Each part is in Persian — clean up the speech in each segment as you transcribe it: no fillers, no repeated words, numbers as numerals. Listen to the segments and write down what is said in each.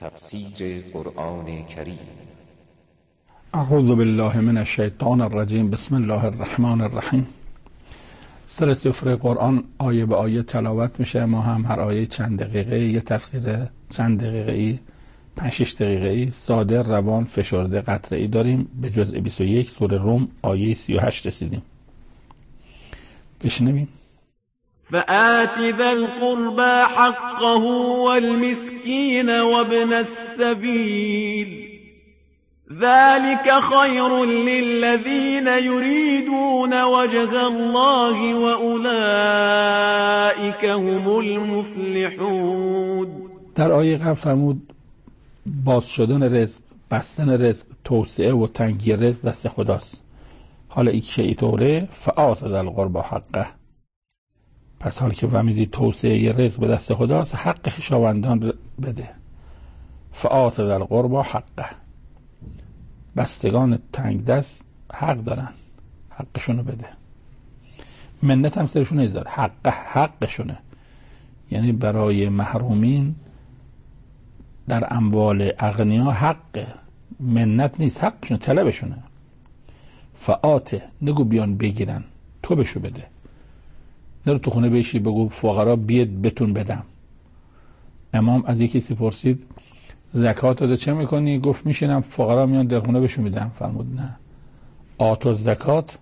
تفسیر قرآن کریم. اعوذ بالله من الشیطان الرجیم. بسم الله الرحمن الرحیم. سفر قرآن آیه به آیه تلاوت میشه. ما هم هر آیه چند دقیقه یه تفسیر چند دقیقه‌ای 5-6 دقیقه‌ای ساده، روان، فشرده، قطره‌ای داریم. به جزء 21 سوره روم آیه 38 رسیدیم. بشنویم. فآت ذا القربى حقه والمسكين وابن السبيل ذلك خير للذين يريدون وجه الله وأولئك هم المفلحون. در آیه قبل فرمود باز شدن رزق، بستن رزق، توسعه و تنگی رزق دست خداست. حالا این که اینطوره فآت ذا القربى حقه. پس حالی که فهمیدی توسعه رزق به دست خداست، حق خویشاوندان بده. فآت ذا القربى حقه. بستگان تنگ دست حق دارن، حقشونو بده. منت هم سرشون نذار، حقشونه. یعنی برای محرومین در اموال اغنیا حق، منت نیست، حقشون، طلبشونه. فآت، نگو بیان بگیرن، تو بشو بده. نرو تو خونه بشی بگو فقرا بیاد بتون بدم. امام از یکی پرسید زکات رو چه میکنی؟ گفت میشینم فقرا میان در خونه بشو میدم. فرمود نه، آتو زکات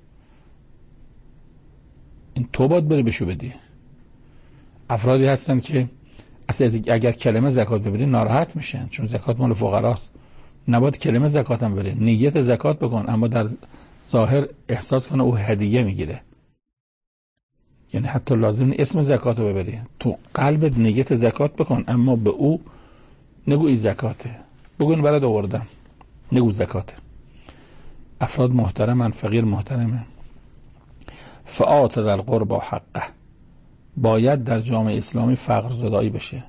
این تو باید بری بشو بدی. افرادی هستن که اصلا اگر کلمه زکات ببری ناراحت میشن، چون زکات مال فقراست. نباید کلمه زکات هم بره، نیت زکات بکن، اما در ظاهر احساس کنه او هدیه میگیره. یعنی حتی لازم نیست اسم زکات رو ببری، تو قلبت نیت زکات بکن، اما به او نگو ای زکاته، بگو این برات آوردم، نگو زکاته. افراد محترمن، فقیر محترمه. فآت ذا القربى حقه. باید در جامعه اسلامی فقر زدایی بشه.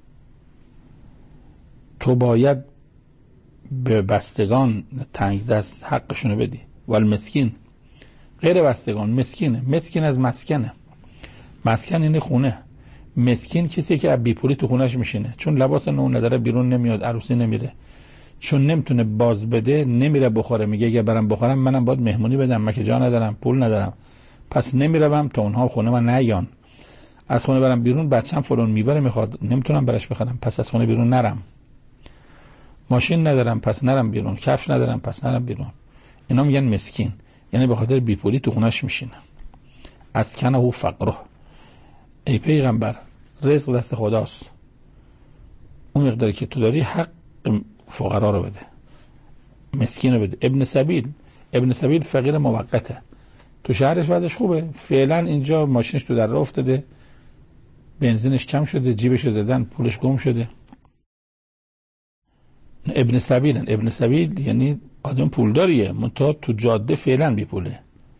تو باید به بستگان تنگ دست حقشونو بدی. والمسکین، غیر بستگان، مسکینه. مسکین از مسکنه. مسکن یعنی خونه. مسکین کسی که بی پولی تو خونش میشینه، چون لباس نو نداره بیرون نمیاد، عروسی نمیره، چون نمیتونه باز بده، نمیره بخوره. میگه اگه برم بخورم منم باید مهمونی بدم، من که جا ندارم، پول ندارم، پس نمیروم تا اونها خونه من نیان. از خونه برم بیرون بچه‌م فلان میوه میخواد، نمیتونم براش بخرم، پس از خونه بیرون نرم. ماشین ندارم پس نرم بیرون، کفش ندارم پس نرم بیرون. اینا میگن مسکین، یعنی به خاطر بی پولی تو خونش میشینه. از کنه فقره. ای پیغمبر، رزق دست خداست، اون مقداری که تو داری حق فقرا رو بده، مسکین رو بده. ابن سبیل فقیر موقته، تو شهرش وضعش خوبه، فعلا اینجا ماشینش تو در راه افتاده، بنزینش کم شده، جیبش زدن، پولش گم شده. ابن سبیل یعنی آدم پولداریه، منتها تو جاده فعلا بی پوله.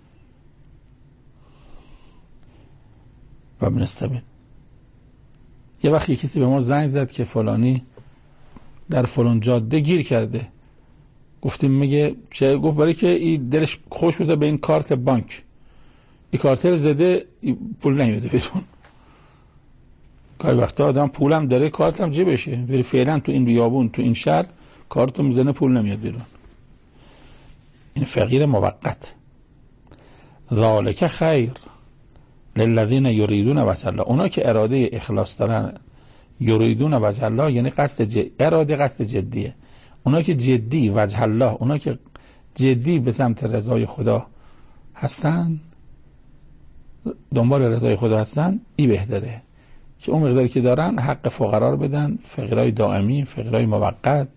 و ابن السبیل. یه وقتی کسی به ما زنگ زد که فلانی در فلان جاده گیر کرده. گفتیم میگه چه؟ گفت برای که این دلش خوش بوده به این کارت بانک، این کارت رو زده، پول نمیده بیرون. گاهی وقتا آدم پولم داره کارتم جیبشه، ولی فعلا تو این بیابون تو این شهر کارتو میزنه پول نمیاد بیرون. این فقیر موقت. ذالک خیر للذین یریدون وجه الله. اونا که اراده اخلاص دارن، یریدون وجه الله یعنی اراده قصد جدیه. اونا که جدی وجه الله، اونا که جدی به سمت رضای خدا هستن، دنبال رضای خدا هستن، این بهتره که اون مقداری که دارن حق فقرا رو بدن، فقیرای دائمی، فقیرای موقت.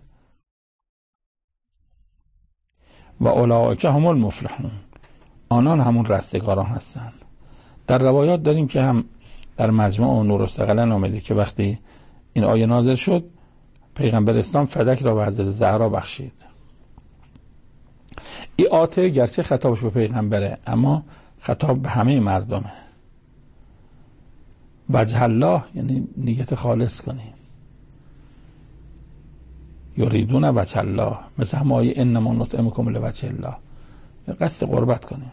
و اولئک هم المفلحون. آنان همون رستگاران هستن. در روایات داریم که هم در مجموع و نور الثقلین آمده که وقتی این آیه نازل شد، پیغمبر اسلام فدک را به حضرت زهرا بخشید. این آیه گرچه خطابش به پیغمبره، اما خطاب به همه مردمه. وجه الله یعنی نیت خالص کنیم. یریدون وجه الله، مثل هم آیه انما نطعمکم لوجه الله، قصد قربت کنیم.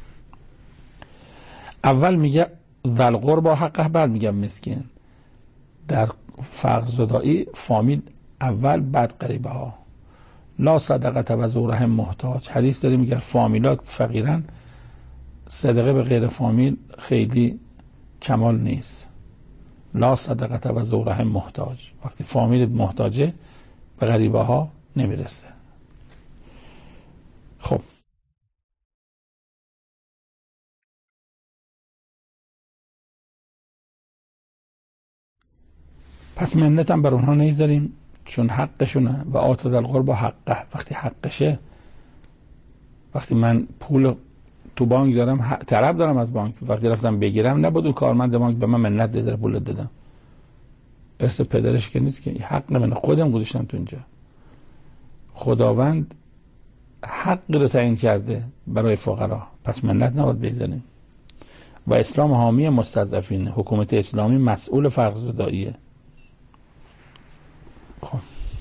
اول میگه ذا القربى حقه، بعد میگه مسکین. در فقر زدایی فامیل اول بعد غریبه ها. لا صدقت و ذو رحم محتاج. حدیث داره میگه فامیلات فقیرن، صدقه به غیر فامیل خیلی کمال نیست. لا صدقت و ذو رحم محتاج. وقتی فامیلت محتاجه به غریبه ها نمیرسه. خب پس منت هم بر اونها نمیذاریم چون حقشونه. و آتت القربى حقه. وقتی حقشه، وقتی من پول تو بانک دارم، طلب دارم از بانک، وقتی رفتم بگیرم نبود اون کارمند بانک به من منت بذاره پول دادم. ارث پدرش که نیست، که حق من خودم گذاشتم تو اینجا. خداوند حقی رو تعیین کرده برای فقرا، پس منت نباید بذاریم. و اسلام حامی مستضعفین، حکومت اسلامی مسئول فقرزداییه. خب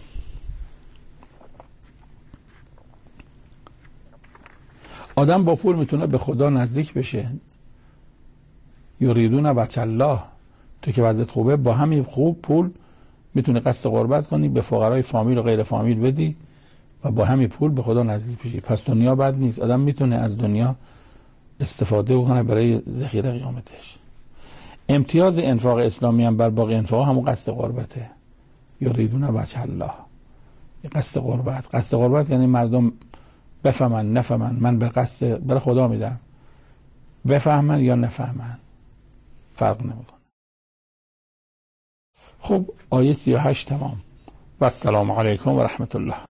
آدم با پول میتونه به خدا نزدیک بشه. یریدون وجه الله. تو که وضعیت خوبه با همین خوب پول میتونی قصد قربت کنی، به فقرای فامیل و غیر فامیل بدی و با همین پول به خدا نزدیک بشی. پس دنیا بد نیست. آدم میتونه از دنیا استفاده بکنه برای ذخیره قیامتش. امتیاز انفاق اسلامی هم بر باقی انفاق همون قصد قربته. یریدون وجه الله. قصد قربت. قصد قربت یعنی مردم بفهمن نفهمن، من به قصد برای خدا میدم. بفهمن یا نفهمن فرق نمیکنه. خب آیه 38 تمام. و السلام علیکم و رحمت الله.